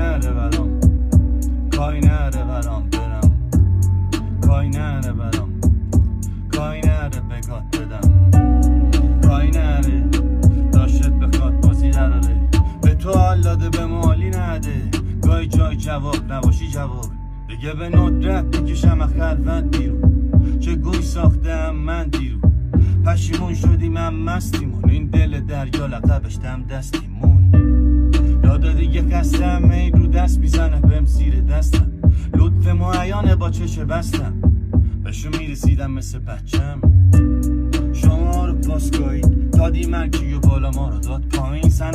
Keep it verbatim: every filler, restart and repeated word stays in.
نره برام کای نره برام برم کای نره برام کای نره بگات بدم کای نره داشت بخواد بازی دراره به تو حال داده به مالی نده گای جای جواب نباشی جواب دیگه به ندرت بکشم خلوت بیرون چه گوی ساختم من دیرو پشیمون شدی من مستیمون این دل دریا لقبش دم دستیمون یاده دیگه قسم ای رو دست میزنه بهم زیر دستم لطف معیانه با چش بستم بهشو میرسیدم مثل بچم شما رو پاسگاهی دادی من کیو بالا ما رو داد پایین سن